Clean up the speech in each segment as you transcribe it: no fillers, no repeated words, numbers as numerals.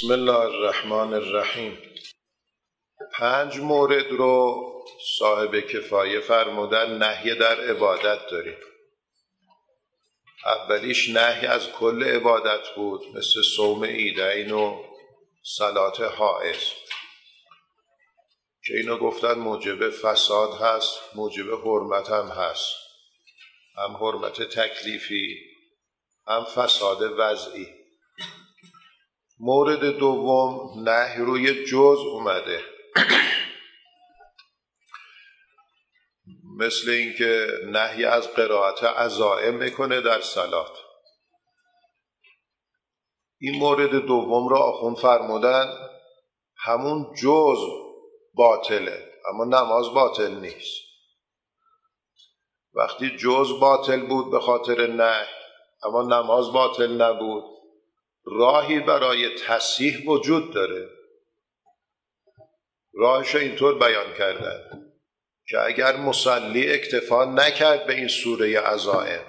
بسم الله الرحمن الرحیم. 5 مورد رو صاحب کفایه فرمودن نهی در عبادت داریم. اولیش نهی از کل عبادت بود، مثل صوم عیدین و صلات حائض که اینو گفتن موجب فساد هست، موجب حرمت هم هست، هم حرمت تکلیفی هم فساد وضعی. مورد دوم نهی روی جز اومده، مثل اینکه نهی از قرائت عزائم میکنه در صلات. این مورد دوم را آخوند فرمودن همون جز باطله، اما نماز باطل نیست. وقتی جز باطل بود به خاطر نهی اما نماز باطل نبود، راهی برای تصحیح وجود داره. راهش اینطور بیان کردن که اگر مصلی اکتفا نکرد به این سوره عزائم،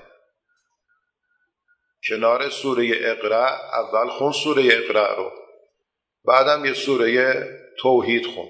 کنار سوره اقرا اول خون سوره اقرا رو، بعدم یه سوره توحید خون،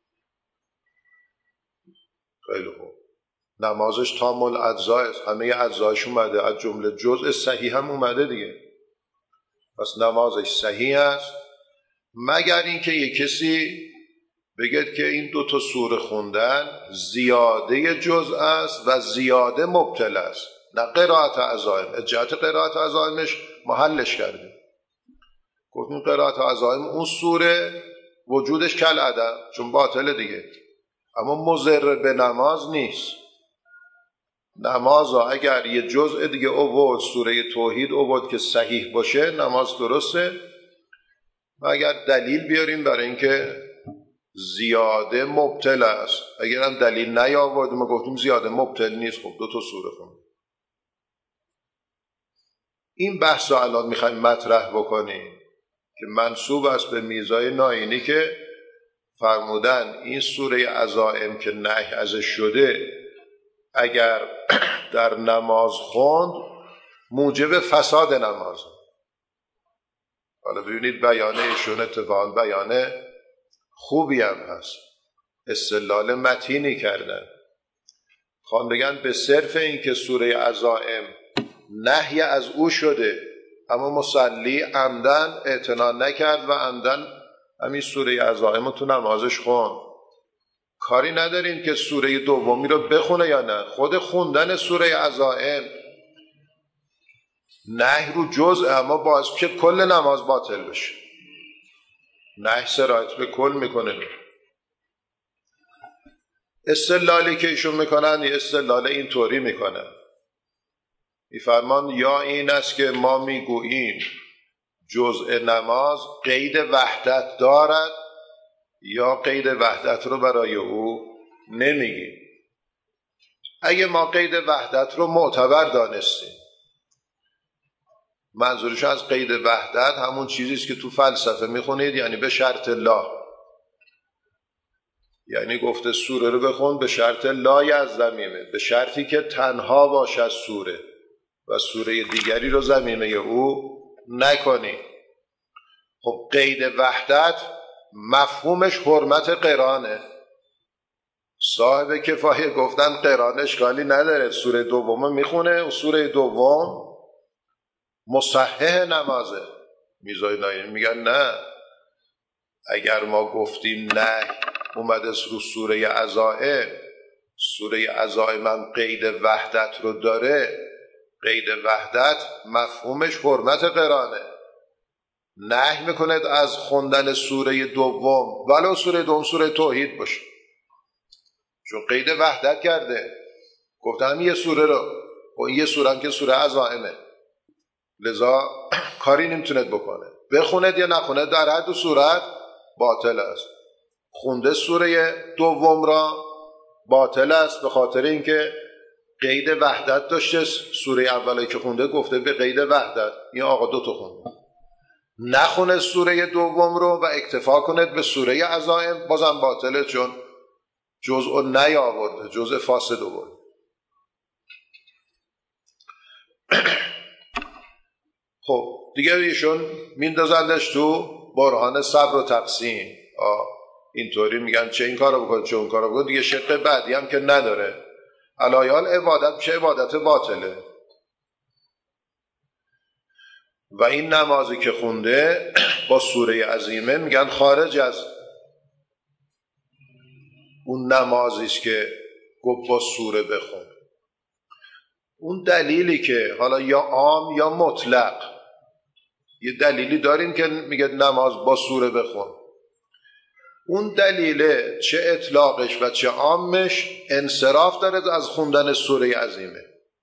خیلی خوب، نمازش تام الاجزاء، همه اجزاش اومده، از جمله جزء صحیح هم اومده دیگه، پس نمازش صحیح است. مگر اینکه یک کسی بگید که این 2 سوره خوندن زیاده جزء است و زیاده مبتل است، نه قرائت عزائم. جهت قرائت عزائمش محلش کردیم، گفتیم قرائت عزائم اون سوره وجودش کل عدم، چون باطله دیگه، اما مضر به نماز نیست. نماز اگر یه جزء دیگه اوورد، سوره توحید اوورد که صحیح باشه، نماز درسته. مگر دلیل بیاریم برای اینکه زیاده مبتل است. اگر هم دلیل نیاوردیم ما گفتیم زیاده مبتل نیست، خب 2 سوره خون. این بحث رو الان میخوایم مطرح بکنیم که منسوب است به میرزای ناینی که فرمودن این سوره عزائم که نهی ازش شده اگر در نماز خوند موجب فساد نماز. حالا ببینید بیانه ایشون اتفاقا بیانه خوبی هم هست، استدلال متینی کردن. خوان بگن به صرف این که سوره عزائم نهی از او شده اما مصلی عمدن اعتنا نکرد و عمدن همین سوره عزائم رو تو نمازش خوند، کاری نداریم که سوره دومی رو بخونه یا نه. خود خوندن سوره عزائم نهی رو جزء اما باعث که کل نماز باطل بشه. نهی سرایت به کل میکنه. استدلالی که ایشون میکنن یه استدلال اینطوری میکنن، میفرمان یا این است که ما میگوییم جزء نماز قید وحدت دارد یا قید وحدت رو برای او نمیگیم. اگه ما قید وحدت رو معتبر دانستیم، منظورش از قید وحدت همون چیزیست که تو فلسفه میخونید، یعنی به شرط لا، یعنی گفته سوره رو بخون به شرط لا یزدمیمه، به شرطی که تنها باشد سوره و سوره دیگری رو ضمیمه او نکنی. خب قید وحدت مفهومش حرمت قرانه. صاحب کفایه گفتن قران اشکالی نداره، سوره دوم میخونه و سوره دوم مصحح نمازه. میرزای ناینی میگن نه، اگر ما گفتیم نه اومده رو سوره عزائم، سوره عزائم هم قید وحدت رو داره، قید وحدت مفهومش حرمت قرانه. نهی میکند از خوندن سوره دوم ولو سوره دوم سوره توحید باشه، چون قید وحدت کرده. گفتم یه سوره رو و یه سوره هم که سوره عزائمه، لذا کاری نمیتوند بکنه، بخوند یا نخوند در حد و صورت باطل است. خونده سوره دوم را باطل است به خاطر اینکه قید وحدت داشته. سوره اولی که خونده گفته به قید وحدت، این آقا 2 خونده. نخونه سوره دوم رو و اکتفا کند به سوره عزائم، بازم باطله، چون جزء نیاورده، جزء فاسد آورده. خب دیگه ایشون میندازندش تو برهان صبر و تقسیم. اینطوری میگن چه این کارو بکن چه اون کارو بکن، دیگه شق بعدی هم که نداره. علایال عبادت میشه عبادت باطله. و این نمازی که خونده با سوره عظیمه میگن خارج از اون نمازی است که گفت با سوره بخون. اون دلیلی که حالا یا عام یا مطلق، یه دلیلی داریم که میگه نماز با سوره بخون. اون دلیله چه اطلاقش و چه عامش انصراف داره از خوندن سوره عظیمه.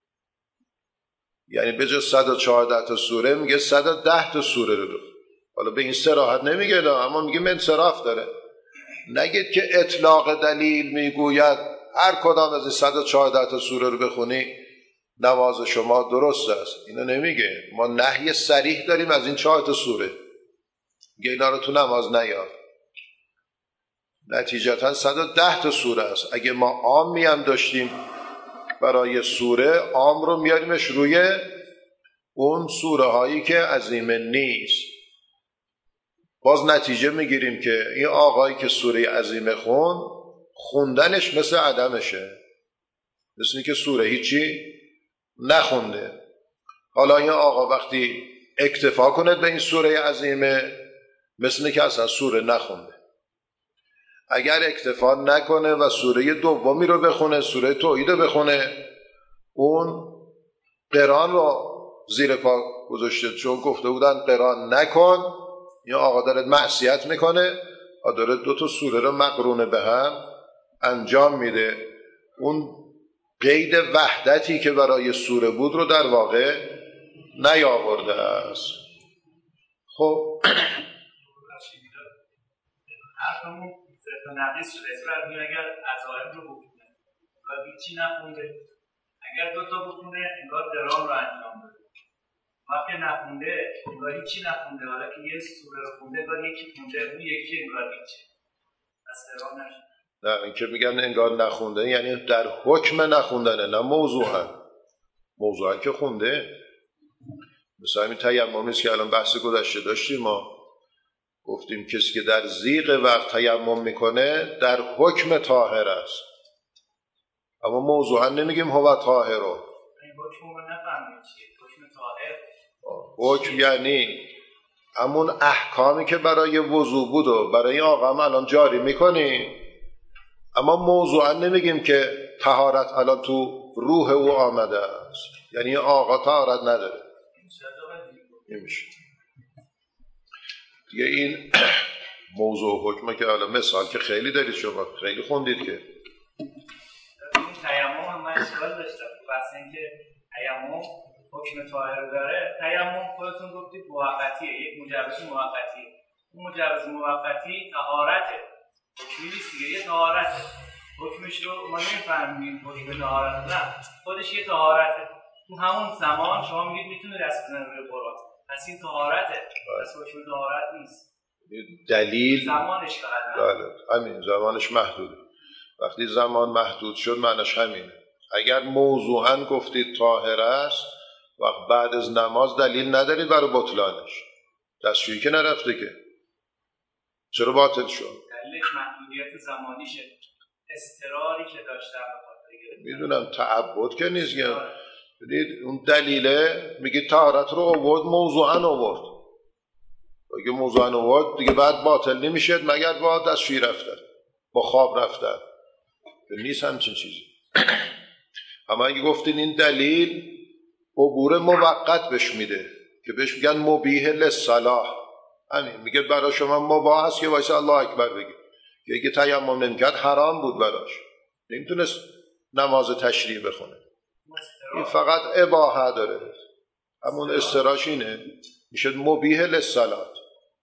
یعنی به جز 114 تا سوره میگه 110 تا سوره رو بخون. حالا به این صراحت نمیگه اما میگه انصراف داره. نگید که اطلاق دلیل میگوید هر کدام از این 114 تا سوره رو بخونی نماز شما درست است. اینو نمیگه. ما نهی صریح داریم از این 4 تا سوره، میگه اینا رو تو نماز نیار. نتیجتا 110 تا سوره است. اگه ما عامی هم داشتیم برای سوره، عام رو میاریمش روی اون سوره هایی که عظیمه نیست. باز نتیجه میگیریم که این آقایی که سوره عظیمه خوندنش مثل عدمشه، مثل این که سوره هیچی نخونده. حالا این آقا وقتی اکتفا کنه به این سوره عظیمه، مثل این که اصلا سوره نخونده. اگر اکتفا نکنه و سوره دومی رو بخونه، سوره توحید رو بخونه، اون قرآن رو زیر پا گذاشته، چون گفته بودن قرآن نکن. این آقا داره معصیت میکنه و داره 2 تا سوره رو مقرونه به هم انجام میده. اون قید وحدتی که برای سوره بود رو در واقع نیاورده است. خب حرفمون صرف نقیص شده. اسم اگر عزائم رو بکنه و هیچی نخونده، اگر 2 تا بخونه انگار درام رو انجام بده. وقتی نخونده انگار هیچی نخونده، حالا که یه سوره رو خونده انگار یکی خونده، اون یکی انگار هیچی. از درام نشد. نه، این که میگن انگار نخونده یعنی در حکم نخوندنه، نه موضوعا که خونده. مثلا این تیممی است که الان بحث گذشته داشتیم، ما گفتیم کسی که در ضیق وقت تیمم میکنه در حکم طاهر است، اما موضوعا نمیگیم هو طاهر. این حکم رو نفهمید چیه حکم طاهر؟ حکم یعنی همون احکامی که برای وضو بود و برای این آقا هم الان جاری میکنی، اما موضوعا نمیگیم که طهارت الان تو روح او آمده است، یعنی آقا طهارت نداره. نمیشه دیگه. این موضوع حکمه که الان مثال که خیلی دارید، شما خیلی خوندید که این تیمم هم من اشکال داشتم بحث این که تیمم حکم طاهر داره. تیمم خودتون گفتید موقتیه، یک مجوز موقتیه. اون مجوز موقتی طهارته، حکمی نیست دیگه، یه طهارته. حکمش رو ما نمی‌فهمیم، حکم طهارت نه، خودش یه طهارته. تو همون زمان شما میگید میتونه دست بزنه روی قرآن، پس این طهارته، پس حکم طهارت نیست. دلیل زمانش فقط همین، زمانش محدوده. وقتی زمان محدود شد معنیش همینه. اگر موضوعاً گفتید طاهر است و بعد از نماز دلیل ندارید برای بطلانش، دستشویی که نرفته که چرا باطل شد؟ دلیلش محدودیت زمانیشه، اضطراری که داشتن به خاطر میدونم تعبد که نیست. ببینید اون دلیله میگه طهارت رو آورد، موضوعاً آورد. اگه موضوعاً آورد دیگه بعد باطل نمیشه مگر با دستشویی رفتن، با خواب رفتن. نیست همچین چیزی. اما اگه گفتین این دلیل عبور موقت بهش میده که بهش میگن مبیح للصلاح، همین میگه برای شما مباح است که وایسا الله اکبر بگی. که اگه تیمم نمیکرد حرام بود براش، نمیتونست نماز تشریع بخونه. این فقط اباحه داره، همون استراش اینه، میشه مبیح للصلاح.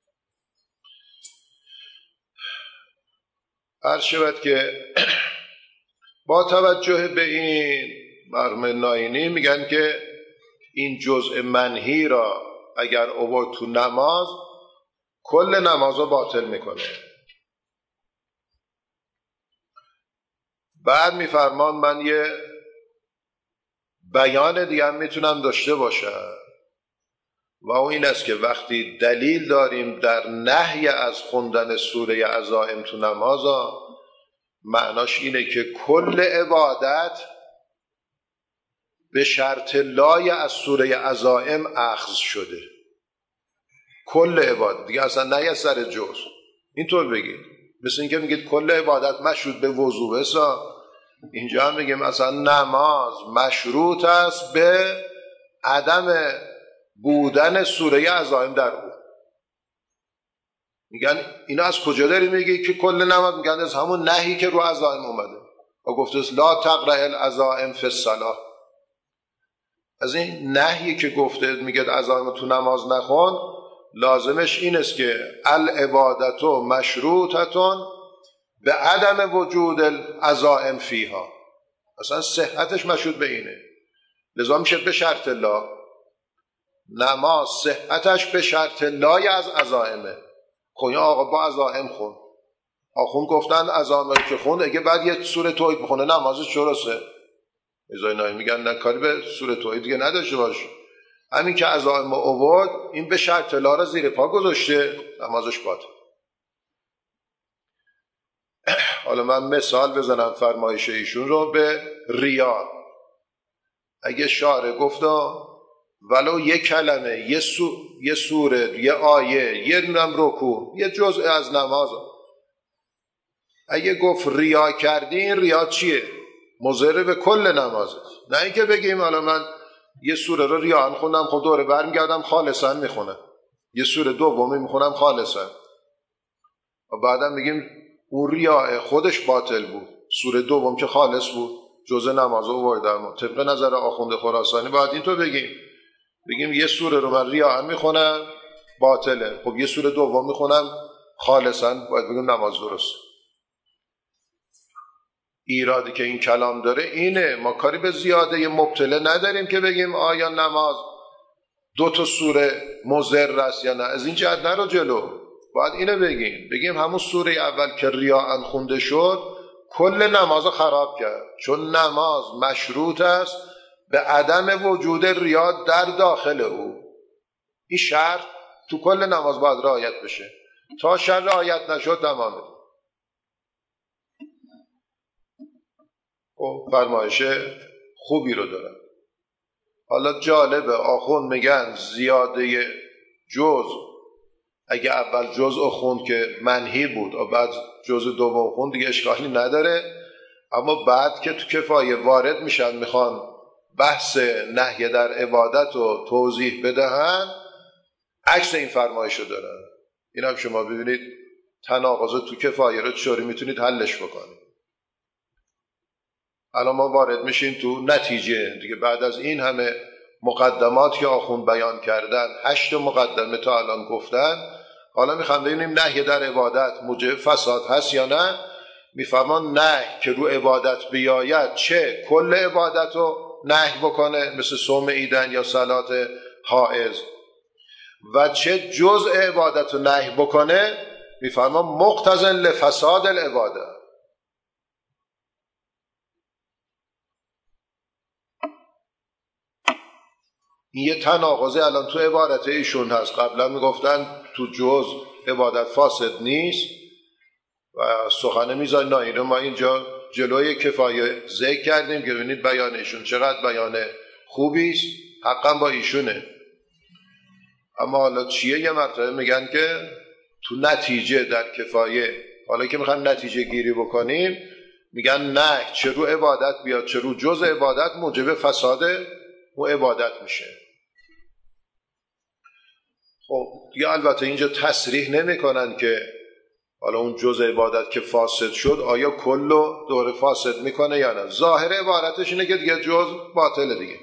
عرض شود که با توجه به این مرحوم ناینی میگن که این جزء منهی را اگر آورد تو نماز کل نماز رو باطل میکنه. بعد میفرمان من یه بیان دیگه هم میتونم داشته باشم. و اون این است که وقتی دلیل داریم در نهی از خوندن سوره عزائم تو نمازا، معناش اینه که کل عبادت به شرط لای از سوره عزائم اخذ شده. کل عبادت دیگه اصلا نه یه سر جز. اینطور بگید، مثل این که میگید کل عبادت مشروط به وضو بسا، اینجا هم میگیم مثلا نماز مشروط است به عدم بودن سوره عزائم در او. میگن اینا از کجا داری میگی که کل نماز؟ میگن از همون نهی که رو عزائم اومده و گفته است لا تقرأ العزائم فی الصلاة. از این نهی که گفته میگه عزائم تو نماز نخون، لازمش این است که العبادت مشروطتون به عدم وجود العزائم فیها، اصلا صحتش مشروط به اینه، لذا میشه به شرط لا. نماز صحتش به شرط لای از عزائمه. خونیا آقا با عزائم خون، آخون گفتن عزائم که خون اگه بعد یه سوره توحید بخونه نمازش درسته. ازای نایی میگن نه، کاری به سوره توحید دیگه نداشته باش، همین که عزائم آورد این به شرط لا را زیر پا گذاشته، نمازش باطل. حالا من مثال بزنم فرمایش ایشون رو به ریا. اگه شارع گفتا ولو یک کلمه، یه سوره، یه آیه، یه نم رکوع، یه جزء از نماز، اگه گفت ریا کردین، ریا چیه؟ مضر به کل نمازه. نه اینکه بگیم حالا من یه سوره رو ریان خوندم، خب دوره برمیگردم خالصا میخونم، یه سوره دومی میخونم خالصا، و بعدم میگیم اون ریاء خودش باطل بود، سوره دوم که خالص بود جزء نماز آوردم. طبق نظر آخوند خراسانی باید این تو بگیم یه سوره رو من ریاء میخونم باطله، خب یه سوره دوم میخونم خالصا، باید بگیم نماز درست. ایرادی که این کلام داره اینه، ما کاری به زیاده مبتله نداریم که بگیم آیا نماز 2 سوره مضر است یا نه. از این جهت نرو جلو، باید اینو بگیم همون سوره اول که ریاء خونده شد کل نماز خراب کرد، چون نماز مشروط است به عدم وجود ریاء در داخل او. این شرط تو کل نماز باید رعایت بشه، تا شرط رعایت نشد تمامه. فرمایش خوبی رو دارن. حالا جالبه آخوند میگن زیاده جز، اگه اول جزء خوند که منهی بود و بعد جزء دوم خوند دیگه اشکالی نداره، اما بعد که تو کفایه وارد میشن میخوان بحث نهی در عبادت رو توضیح بدهن، عکس این فرمایش رو دارن. این هم شما ببینید تناقض تو کفایه رو چطوری میتونید حلش بکنید. الان ما وارد میشیم تو نتیجه دیگه. بعد از این همه مقدمات که آخوند بیان کردن، 8 مقدمه تا الان گفتن، حالا میخوام ببینیم نهی در عبادت موجب فساد هست یا نه. میفهمان نهی که رو عبادت بیاید، چه کل عبادت رو نهی بکنه مثل صوم عیدن یا صلات حائض، و چه جزء عبادت رو نهی بکنه، میفهمان مقتضی لفساد العبادت. این یه تناقضی الان تو عبارت ایشون هست. قبلا میگفتن تو جز عبادت فاسد نیست و سخنه میذارن، نه اینو ما اینجا جلوی کفایه ذکر کردیم که ببینید بیان ایشون چقدر بیان خوبی است، حقا با ایشونه. اما حالا چیه؟ یه مرتبه میگن که تو نتیجه در کفایه، حالا که میخوان نتیجه گیری بکنیم، میگن نه چه رو عبادت بیاد چه رو جز عبادت موجب فساد اون عبادت میشه. خب دیگه البته اینجا تصریح نمی کنن که حالا اون جز عبادت که فاسد شد آیا کلو دور فاسد میکنه یا نه. ظاهر عبارتش اینه که دیگه جز باطله دیگه.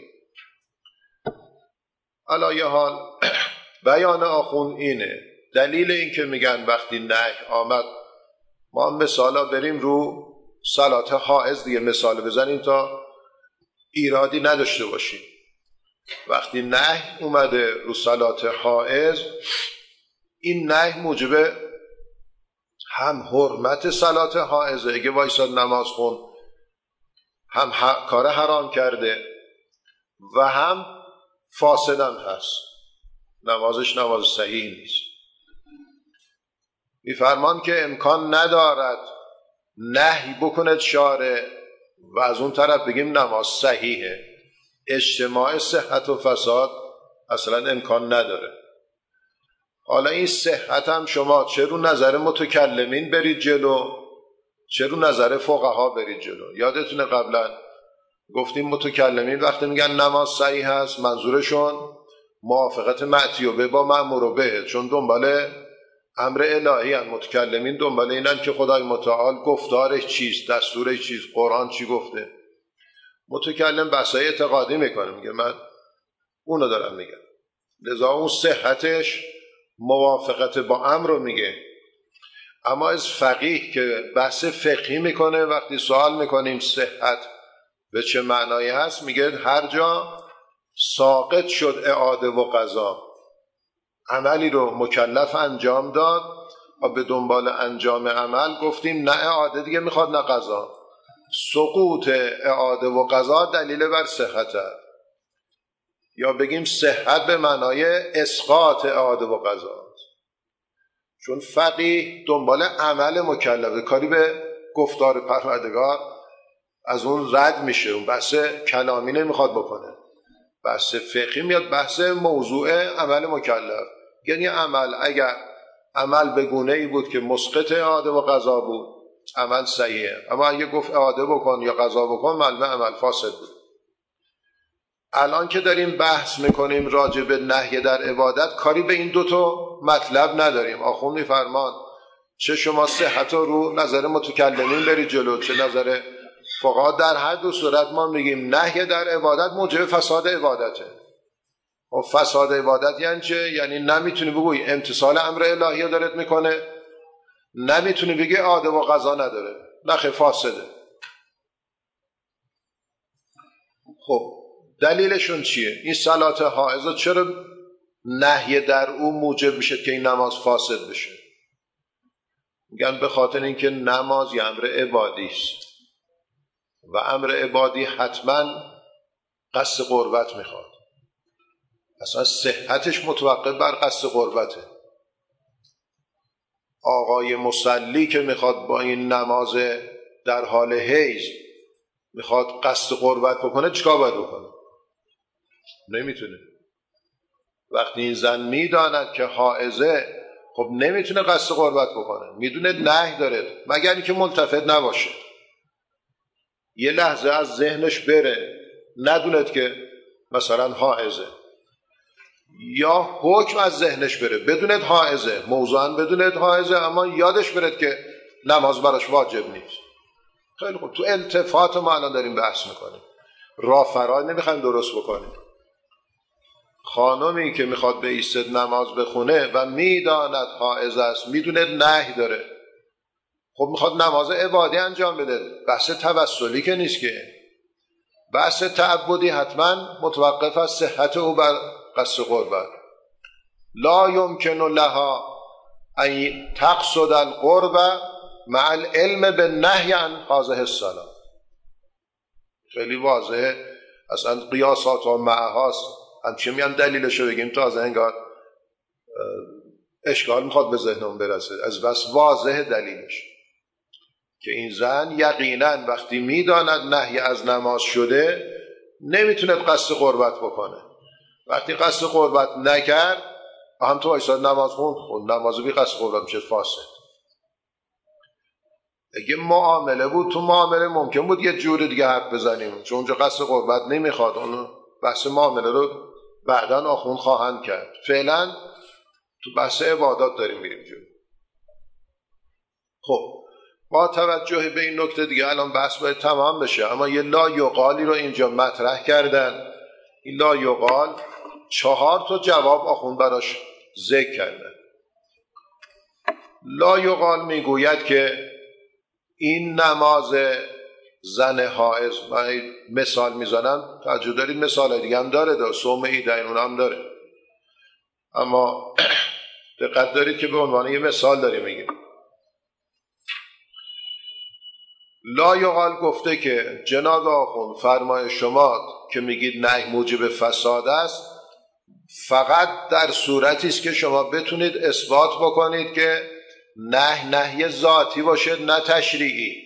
علایه حال بیان آخوند اینه. دلیل این که میگن وقتی نهی آمد، ما مثالا بریم رو صلات حائض دیگه مثال بزنیم تا ایرادی نداشته باشیم. وقتی نهی اومده رو صلات حائض، این نهی موجب هم حرمت صلات حائضه، اگه وایساد نماز خون هم کار حرام کرده و هم فاسدم هست. نمازش نماز صحیح نیست. میفرمان که امکان ندارد نهی بکند شارع و از اون طرف بگیم نماز صحیحه. اجتماع صحت و فساد اصلا امکان نداره. حالا این صحت هم شما چه رو نظر متکلمین برید جلو، چه رو نظر فقها برید جلو. یادتونه قبلا گفتیم متکلمین وقتی میگن نماز صحیح هست منظورشون موافقت معتیوبه با مأمور به، چون دنبال امر الهی هستند. متکلمین دنبال اینن که خدای متعال گفتارش چیست، دستورش چیست، قرآن چی گفته. متکلم بحثای اعتقادی میکنه، میگه من اونو دارم میگم، لذا اون صحتش موافقت با امر رو میگه. اما از فقیه که بحث فقهی میکنه وقتی سوال میکنیم صحت به چه معنایی هست، میگه هر جا ساقط شد اعاده و قضا، عملی رو مکلف انجام داد و به دنبال انجام عمل گفتیم نه اعاده دیگه میخواد نه قضا، سقوط اعاده و قضا دلیل بر صحته، یا بگیم صحت به معنای اسقاط اعاده و قضا. چون فقیه دنبال عمل مکلفه، کاری به گفتار پروردگار از اون رد میشه، اون بحث کلامی نمیخواد بکنه. بحث فقهی میاد بحث موضوع عمل مکلف، یعنی عمل اگر عمل به گونه ای بود که مسقط اعاده و قضا بود عمل صحیحه، اما اگه گفت اعاده بکن یا قضا بکن معلومه عمل فاسد بود. الان که داریم بحث میکنیم راجع به نهی در عبادت، کاری به این دوتا مطلب نداریم. آخوند میفرمان چه شما صحت رو نظر متکلمین برید جلو چه نظر فقها، در هر دو صورت ما میگیم نهی در عبادت موجب فساد عبادته. و فساد عبادت یعنی چه؟ یعنی نمیتونی بگوی امتثال امر الهی دارت میکنه، نمیتونی بگی اعاده و قضا نداره، نخی فاسده. خب دلیلشون چیه؟ این صلات حائضه چرا نهی در او موجب میشه که این نماز فاسد بشه؟ میگن به خاطر اینکه نماز یه امر عبادی است و امر عبادی حتما قصد قربت میخواد، اصلا صحتش متوقف بر قصد قربته. آقای مصلی که میخواد با این نماز در حال حیض میخواد قصد قربت بکنه چیکار باید بکنه؟ نمیتونه. وقتی این زن میداند که حائضه خب نمیتونه قصد قربت بکنه، میدونه نهی داره، مگر اینکه ملتفت نباشه، یه لحظه از ذهنش بره ندوند که مثلا حائضه، یا حکم از ذهنش بره بدوند حائضه، موضوعاً بدوند حائضه اما یادش برد که نماز براش واجب نیست. خیلی خوب، تو التفات ما الان داریم بحث میکنیم، راه فرای نمیخوایم درست بکنیم. خانمی که میخواد به ایستد نماز بخونه و میداند حائض است، میدونه نهی داره، خب میخواد نماز عبادی انجام بده، بحث توسلی که نیست که، بحث تعبدی حتما متوقف از صحت او بر قصد قربت. لا یمکن لها ان تقصد القرب مع العلم بالنهی عن هذه الصلاة. خیلی واضحه، اصلا قیاسات و معهاست، همچه میان دلیلشو بگیم تازه انگار اشکال میخواد به ذهنم برسه، از بس واضح دلیلش که این زن یقینا وقتی میداند نهی از نماز شده نمیتونه قصد قربت بکنه. وقتی قصد قربت نکرد هم تو ایستاد نماز خوند نماز بی قصد قربت میشه فاسد. اگه معامله بود تو معامله ممکن بود یه جور دیگه حرف بزنیم، چون اونجا قصد قربت نمیخواد، اون بحث معامله رو بعداً آخوند خواهند کرد. فعلا تو بحث عبادات داریم میریم جلو. خب با توجه به این نکته دیگه الان بحث باید تمام بشه، اما یه لا یقالی رو اینجا مطرح کردن. این لا یقال 4 تا جواب آخوند براش ذکر کردن. لا یقال میگوید که این نماز زن حائض، من مثال میزنم تعجب دارید مثال دیگه هم داره، صوم عیدین اون هم داره، اما دقت دارید که به عنوان یه مثال داریم میگیم. لا یقال گفته که جناب آخوند فرمای شما که میگید نه موجب فساد است، فقط در صورتی است که شما بتونید اثبات بکنید که نهی ذاتی باشه نه تشریعی.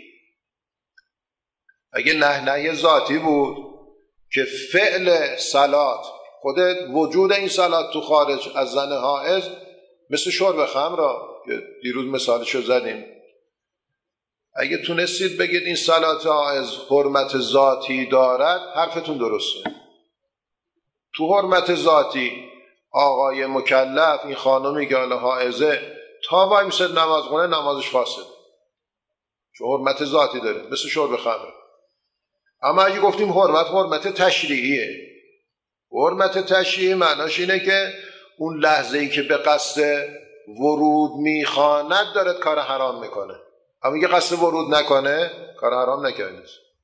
اگه نهی ذاتی بود که فعل صلات، خود وجود این صلات تو خارج از زن حائض مثل شرب خمر را که دیروز مثالشو زدیم، اگه تونستید بگید این صلات حائض حرمت ذاتی دارد، حرفتون درسته. تو حرمت ذاتی آقای مکلف، این خانمی که حالا حائضه، تا وای میسد نماز خونه نمازش فاسد، چون حرمت ذاتی داره مثل شرب خمر. اما اگه گفتیم حرمت تشریعیه، حرمت تشریعی معناش اینه که اون لحظه‌ای که به قصد ورود میخواند داره کار حرام میکنه، اما اگه قصد ورود نکنه کار حرام نکرده.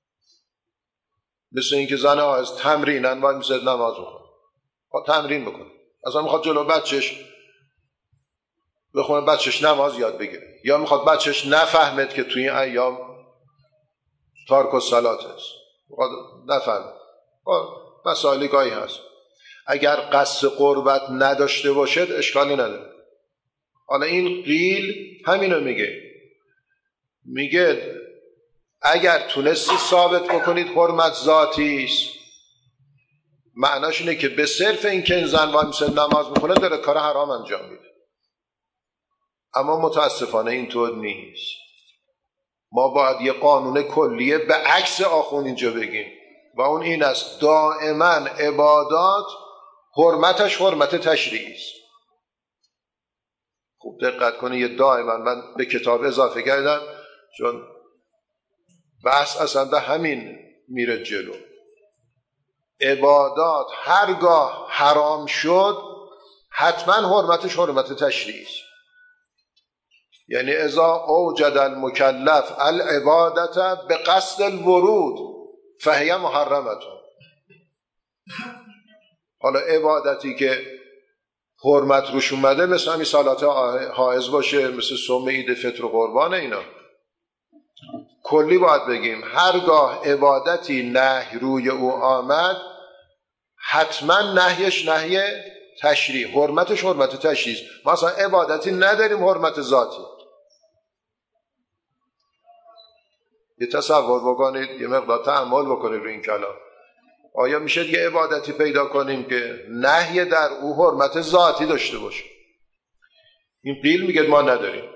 مثل این که زن حائض تمرینن وای میسد نماز بخونه، خب تمرین بکنه، اصلا میخواد جلو بچهش بخونه، بچهش نماز یاد بگیره، یا میخواد بچهش نفهمد که توی این ایام تارک الصلات است، میخواد نفهمد، مسائلی گاهی هست. اگر قصد قربت نداشته باشد اشکالی نداره. حالا این قیل همینو میگه اگر تونستی ثابت بکنید حرمت ذاتی است، معناش اینه که به صرف این که این زن وای میسه نماز میخونه داره کار حرام انجام میده. اما متاسفانه اینطور نیست. ما باید یه قانون کلیه به عکس آخون اینجا بگیم و اون این است: دائما عبادات حرمتش حرمت تشریعی است. خوب دقت کنید، یه دائما، من به کتاب اضافه کردم چون بحث اصلا به همین میره جلو. عبادات هرگاه حرام شد حتما حرمتش حرمت تشریعی است. یعنی اذا اوجد المکلف العبادت به قصد الورود فهی محرمتون. حالا عبادتی که حرمت روش اومده مثل همین صلات حائض باشه، مثل صوم عید فطر و قربان، اینا کلی باید بگیم هرگاه عبادتی نهی روی او آمد حتما نهیش نهی تشریع، حرمتش حرمت تشریع. ما اصلا عبادتی نداریم حرمت ذاتی. یه تصور بکنید، یه مقدار تأمل بکنید روی این کلام. آیا میشه یه عبادتی پیدا کنیم که نهی در او حرمت ذاتی داشته باشه؟ این قیل میگه ما نداریم،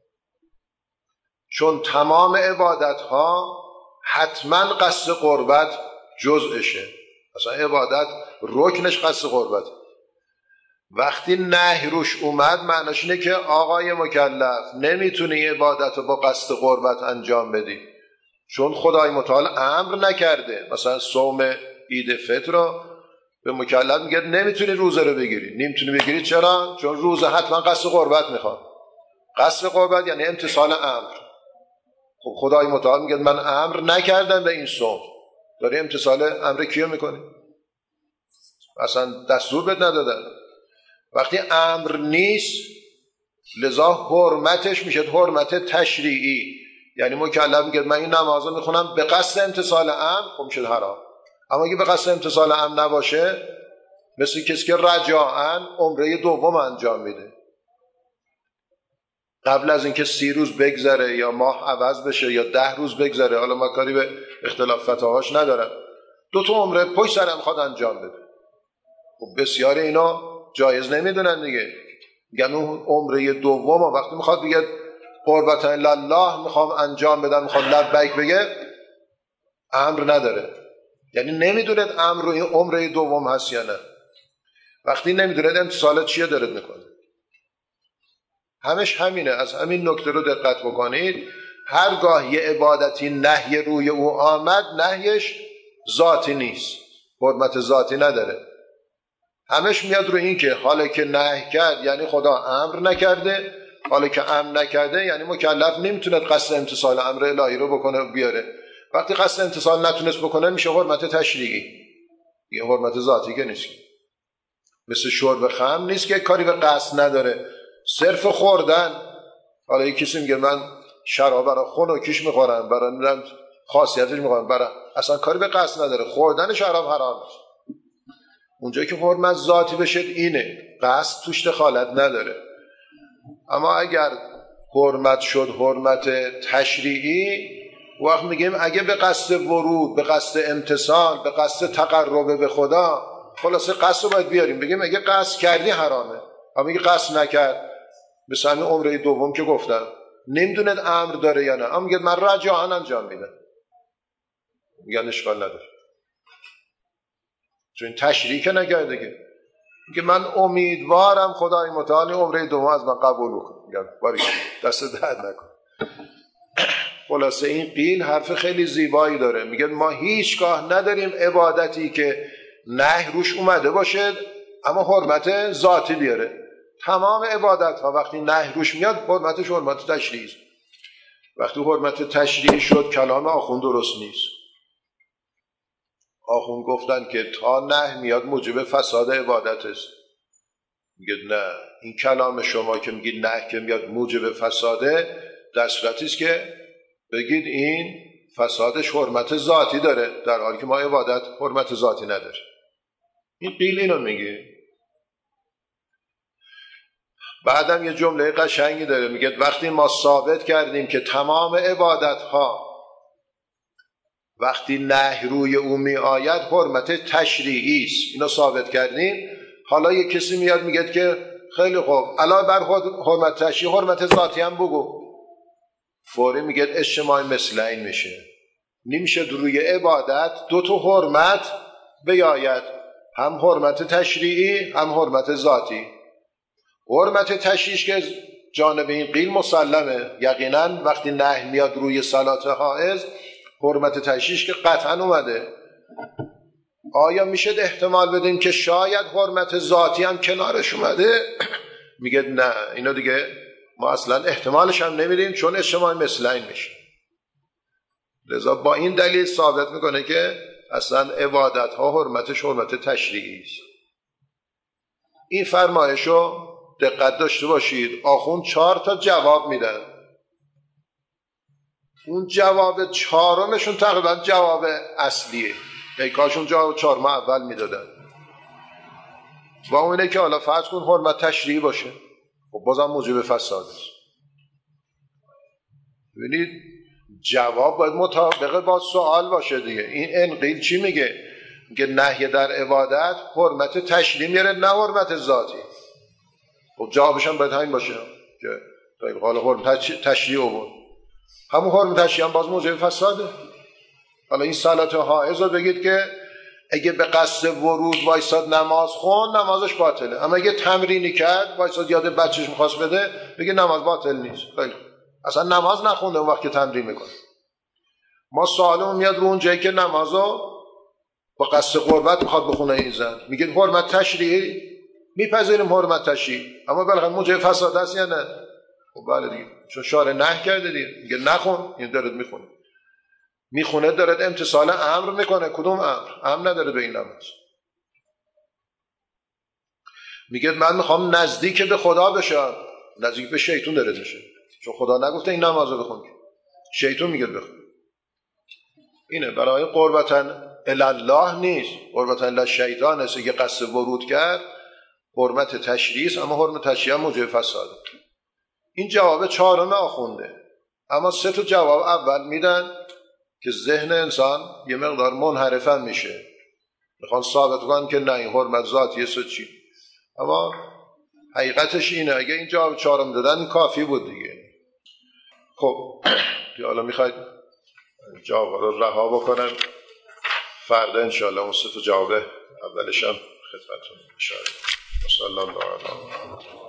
چون تمام عبادت ها حتما قصد قربت جزءشه. اصلا عبادت رکنش قصد قربت. وقتی نهی روش اومد معناش اینه که آقای مکلف نمیتونی عبادت رو با قصد قربت انجام بدی، چون خدای متعال امر نکرده. مثلا صوم عید فطر رو به مکلف میگه نمیتونی روزه رو بگیری. نمیتونی بگیری چرا؟ چون روزه حتما قصد قربت میخواد. قصد قربت یعنی امتثال امر. خب خدای متعال میگه من امر نکردم به این صوم، داری امتثال امر کیو میکنی؟ اصلا دستور بهت ندادن. وقتی امر نیست لذا حرمتش میشه حرمت تشریعی، یعنی مکلف میگه من این نمازو میخونم به قصد امتثال امر، خب میشه حرام. اما اگه به قصد امتثال امر نباشه، مثل کسی که رجاءً عمره دوم انجام میده، قبل از اینکه 30 روز بگذره یا ماه عوض بشه یا 10 روز بگذره، حالا ما کاری به اختلاف فتاواش ندارم، 2 عمره پشت سر هم خواد انجام بده. خب بسیار اینا جایز نمیدونن دیگه، میگن اون عمره دوم وقتی میخواد بگه قربت الله میخوام انجام بدم، میخواد لبیک بگه، امر نداره. یعنی نمیدونید امر روی عمره دوم هست یا نه. وقتی نمیدونید امتثال چیه دارید میکنه. همش همینه. از همین نکته رو دقت بکنید. هرگاه یه عبادتی نهی روی او آمد نهیش ذاتی نیست، حرمت ذاتی نداره. همش میاد روی این که حالا که نهی کرد یعنی خدا امر نکرده، حالا که امر نکرده یعنی مکلف نمیتونه قصد امتثال امر الهی رو بکنه بیاره. وقتی قصد امتثال نتونست بکنه میشه حرمت تشریعی، یه حرمت ذاتی که نیست. مثل شرب خمر نیست که کاری به قصد نداره، صرف خوردن. حالا یک کسی میگه من شراب برای خنکیش میخورم، برای خاصیتش میخورم، برای اصلا کاری به قصد نداره، خوردن شراب حرام است. اونجایی که حرمت ذاتی بشه اینه، قصد توش دخالت نداره. اما اگر حرمت شد حرمت تشریعی، وقت میگیم اگه به قصد ورود، به قصد امتثال، به قصد تقرب به خدا، خلاصه قصد رو باید بیاریم بگیم اگه قصد کردی حرامه. اما اگه قصد نکرد، مثل همین عمره دوم که گفتم، نمیدوند امر داره یا نه، اما میگه من رجاءً انجام میدم، میگن اشکال نداره، چون این تشریع که نکرده که. میگه من امیدوارم خدای متعال عمره دوم از من قبول کنه، میگن باری دست درد نکن. خلاصه این قیل حرف خیلی زیبایی داره، میگه ما هیچگاه نداریم عبادتی که نهی روش اومده باشه اما حرمت ذاتی بیاره. تمام عبادت ها وقتی نهی روش میاد حرمتش حرمت تشریعی است. وقتی حرمت تشریعی شد کلام آخوند درست نیست. آخوند گفتن که تا نهی میاد موجب فساد عبادت است. میگه نه، این کلام شما که میگید نهی که میاد موجب فساده، در صورتی است که بگید این فسادش حرمت ذاتی داره، در حالی که ما عبادت حرمت ذاتی نداره. این قیل اینو میگه. بعدم یه جمله قشنگی داره، میگه وقتی ما ثابت کردیم که تمام عبادت ها وقتی نهی روی او می آید حرمت تشریعی است، اینو ثابت کردیم، حالا یه کسی میاد میگه که خیلی خوب علاوه بر حرمت تشریعی حرمت ذاتی هم بگو. فوری میگه اجتماع مثلین میشه، نمیشه روی عبادت دو تا حرمت بیاید، هم حرمت تشریعی هم حرمت ذاتی. حرمت تشریعی که جانب این قیل مسلمه، یقینا وقتی نهی میاد روی صلات حائض حرمت تشریعی که قطعا اومده. آیا میشه احتمال بدیم که شاید حرمت ذاتی هم کنارش اومده؟ میگه نه، اینا دیگه ما اصلا احتمالش هم نمیدیم چون اجتماع مثلین میشه. لذا با این دلیل ثابت میکنه که اصلا عبادت ها حرمتش حرمت تشریعی است. این فرمایشو دقت داشته باشید. آخوند 4 تا جواب میدن. اون جواب 4مشون تقریبا جواب اصلیه، کاشون جواب 4 اول میدادن. و اونه که حالا فرض کن حرمت تشریعی باشه، خب بازم موجب فساد است. ببینید جواب باید مطابق با سوال باشه دیگه. این انقیل چی میگه؟ میگه نهی در عبادت حرمت تشریعی میاره، نه حرمت ذاتی. خب جوابش هم باید همین باشه که حالا حرمت تشریعی بود، همون حرمت تشریعی هم باز موجب فساده. حالا این صلات حائض رو بگید که اگه به قصد ورود وایساد نماز خون، نمازش باطله. اما اگه تمرینی کرد وایساد یاد بچهش میخواست بده، بگه نماز باطل نیست. خیلی اصلا نماز نخونده اون وقت که تمرین میکنه. ما سوالمون میاد رو اون جایی که نمازو با قصد قربت میخواد بخونه این زن، میگه حرمت تشریعی، میپذیریم حرمت تشریعی، اما بالاخره موجب فساد است یا نه؟ خب بله دیگه، چون شارع نهی کرده دیگه، میگه نخون، این دارد میخونه دارد امتثال امر میکنه. کدوم امر نداره به این نماز. میگه من میخوام نزدیک به خدا بشم، نزدیک به شیطان داره میشه، چون خدا نگفته این نماز رو بخون، شیطان میگه بخون. اینه برای قربتن الله نیست، قربتن للشیطان است که قصد ورود کرد حرمت تشریعی است، اما حرمت تشریعی هم موجب فساده. این جواب 4 آخونده. اما 3 تا جواب اول میدن که ذهن انسان یه مقدار منحرفا میشه، میخوان ثابت کنن که نه این حرمت ذاتی است چی. اما حقیقتش اینه، اگه این جواب 4 دادن این کافی بود دیگه. خب حالا میخواید جواب رو رها بکنم، فردا انشاءالله اون 3 تا جواب اولش هم خدمتتون اشاره. صلی الله علیه و